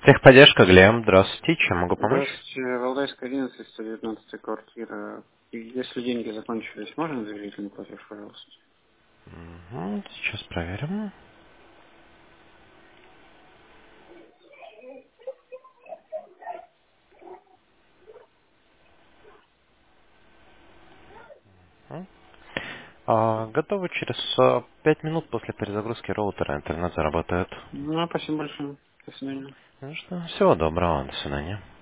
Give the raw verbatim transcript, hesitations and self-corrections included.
Техподдержка, Глеб. Здравствуйте. Чем могу помочь? Здравствуйте, Валдайская, одиннадцать, сто девятнадцатая квартира. И если деньги закончились, можно доверительный платеж, пожалуйста? Мгм, сейчас проверим. Мгм. А, готовы через а, пять минут после перезагрузки роутера. Интернет заработает. Ну, спасибо большое. До свидания. Ну что, всего доброго. До свидания.